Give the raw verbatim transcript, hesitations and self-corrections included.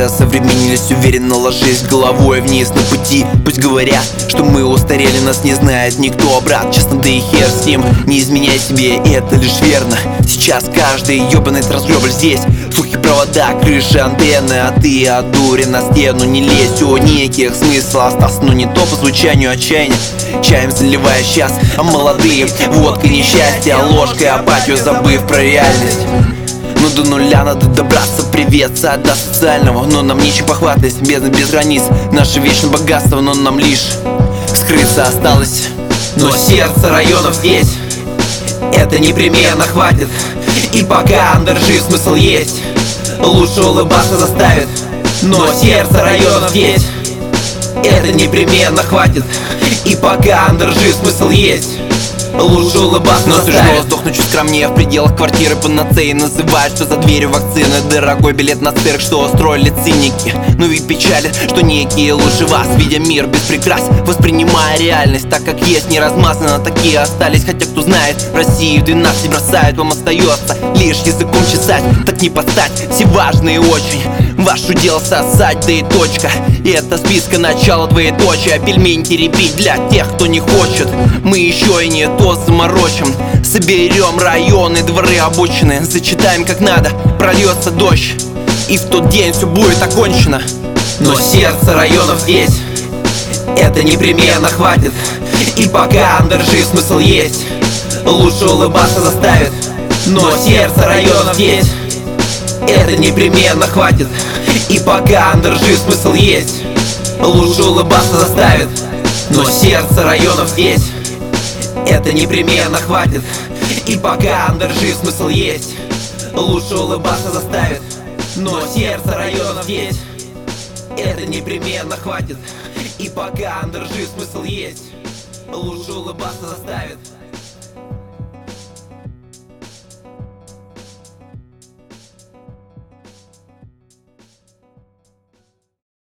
Тренды осовременились, уверенно ложись головой вниз на пути. Пусть говорят, что мы устарели, нас не знает никто, брат. Честно, да и хер с ним, не изменяй себе, это лишь верно. Сейчас каждый ёбаный разгрёбль здесь. Слухи, провода, крыши, антенны, а ты от дури на стену не лезь. У неких смысл остался, но не то по звучанию отчаяния. Чаем заливая сейчас, а молодые водкой несчастья, ложкой апатию, забыв про реальность. Ну до нуля надо добраться, привет, сад до социального. Но нам нечем похвастать, бездна без границ. Наше вечное богатство, но нам лишь скрыться осталось. Но сердце районов здесь, это непременно хватит. И пока андержи смысл есть, лучше улыбаться заставит. Но сердце районов здесь, это непременно хватит. И пока андержи смысл есть, лучше улыбаться но заставит. Но сдохну чуть скромнее в пределах квартиры панацеи. Называют, что за дверью вакцины, дорогой билет на цирк, что устроили циники. Ну ведь печалит, что некие лучше вас, видя мир без прикрас, воспринимая реальность так как есть, не размазано. Такие остались, хотя кто знает, в России в двенадцать бросают. Вам остается лишь языком чесать, так не подстать, все важные очень. Ваш удел сосать, да и точка. И это списка начала двоеточия. Пельмень теребить для тех, кто не хочет. Мы еще и не то заморочим. Соберем районы, дворы, обочины, зачитаем как надо, прольется дождь, и в тот день все будет окончено. Но сердце районов здесь, это непременно хватит. И пока андержи смысл есть, лучше улыбаться заставит. Но сердце районов здесь, это непременно хватит. И пока андержи смысл есть, лучше улыбаться заставит. Но сердце районов здесь, это непременно хватит. И пока андержи смысл есть, лучше улыбаться заставит. Но сердце районов здесь, это непременно хватит. И пока андержи смысл есть, лучше улыбаться заставит.